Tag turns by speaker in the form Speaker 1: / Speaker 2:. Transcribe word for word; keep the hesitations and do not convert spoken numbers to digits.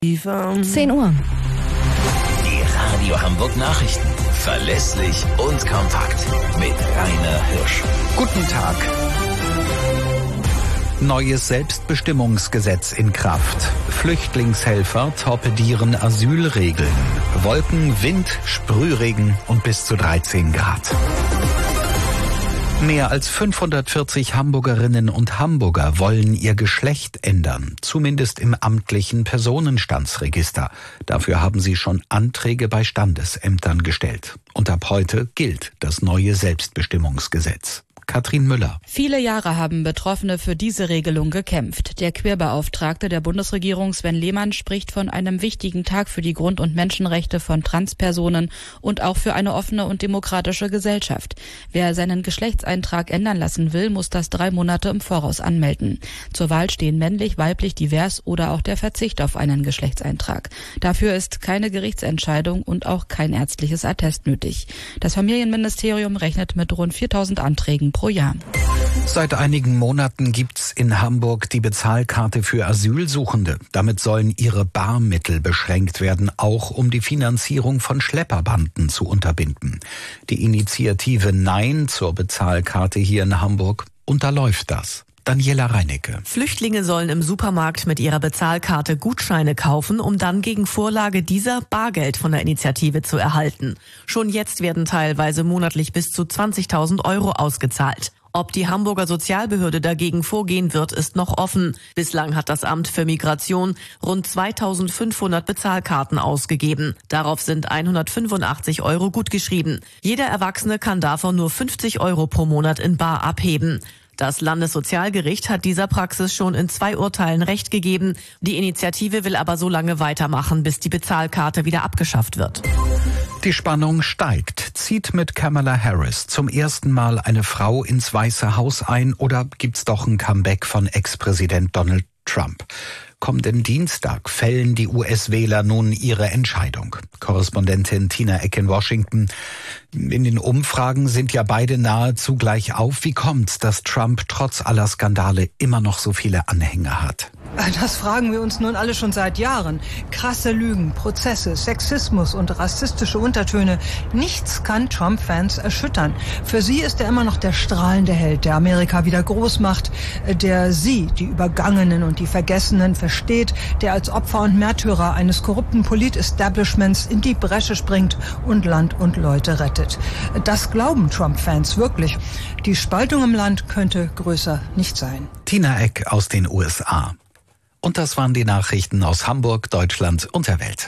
Speaker 1: zehn Uhr.
Speaker 2: Die Radio Hamburg Nachrichten. Verlässlich und kompakt. Mit Rainer Hirsch.
Speaker 3: Guten Tag. Neues Selbstbestimmungsgesetz in Kraft. Flüchtlingshelfer torpedieren Asylregeln. Wolken, Wind, Sprühregen und bis zu dreizehn Grad. Mehr als fünfhundertvierzig Hamburgerinnen und Hamburger wollen ihr Geschlecht ändern, zumindest im amtlichen Personenstandsregister. Dafür haben sie schon Anträge bei Standesämtern gestellt. Und ab heute gilt das neue Selbstbestimmungsgesetz. Katrin Müller.
Speaker 4: Viele Jahre haben Betroffene für diese Regelung gekämpft. Der Queerbeauftragte der Bundesregierung Sven Lehmann spricht von einem wichtigen Tag für die Grund- und Menschenrechte von Transpersonen und auch für eine offene und demokratische Gesellschaft. Wer seinen Geschlechtseintrag ändern lassen will, muss das drei Monate im Voraus anmelden. Zur Wahl stehen männlich, weiblich, divers oder auch der Verzicht auf einen Geschlechtseintrag. Dafür ist keine Gerichtsentscheidung und auch kein ärztliches Attest nötig. Das Familienministerium rechnet mit rund viertausend Anträgen pro Jahr.
Speaker 3: Seit einigen Monaten gibt's in Hamburg die Bezahlkarte für Asylsuchende. Damit sollen ihre Barmittel beschränkt werden, auch um die Finanzierung von Schlepperbanden zu unterbinden. Die Initiative Nein zur Bezahlkarte hier in Hamburg unterläuft das. Daniela Reinecke.
Speaker 5: Flüchtlinge sollen im Supermarkt mit ihrer Bezahlkarte Gutscheine kaufen, um dann gegen Vorlage dieser Bargeld von der Initiative zu erhalten. Schon jetzt werden teilweise monatlich bis zu zwanzigtausend Euro ausgezahlt. Ob die Hamburger Sozialbehörde dagegen vorgehen wird, ist noch offen. Bislang hat das Amt für Migration rund zweitausendfünfhundert Bezahlkarten ausgegeben. Darauf sind hundertfünfundachtzig Euro gutgeschrieben. Jeder Erwachsene kann davon nur fünfzig Euro pro Monat in bar abheben. Das Landessozialgericht hat dieser Praxis schon in zwei Urteilen Recht gegeben. Die Initiative will aber so lange weitermachen, bis die Bezahlkarte wieder abgeschafft wird.
Speaker 3: Die Spannung steigt. Zieht mit Kamala Harris zum ersten Mal eine Frau ins Weiße Haus ein oder gibt's doch ein Comeback von Ex-Präsident Donald Trump? Kommenden Dienstag fällen die U S-Wähler nun ihre Entscheidung. Korrespondentin Tina Eck in Washington. In den Umfragen sind ja beide nahezu gleich auf. Wie kommt's, dass Trump trotz aller Skandale immer noch so viele Anhänger hat?
Speaker 6: Das fragen wir uns nun alle schon seit Jahren. Krasse Lügen, Prozesse, Sexismus und rassistische Untertöne. Nichts kann Trump-Fans erschüttern. Für sie ist er immer noch der strahlende Held, der Amerika wieder groß macht, der sie, die Übergangenen und die Vergessenen, versteht, der als Opfer und Märtyrer eines korrupten Polit-Establishments in die Bresche springt und Land und Leute rettet. Das glauben Trump-Fans wirklich. Die Spaltung im Land könnte größer nicht sein.
Speaker 3: Tina Eck aus den U S A. Und das waren die Nachrichten aus Hamburg, Deutschland und der Welt.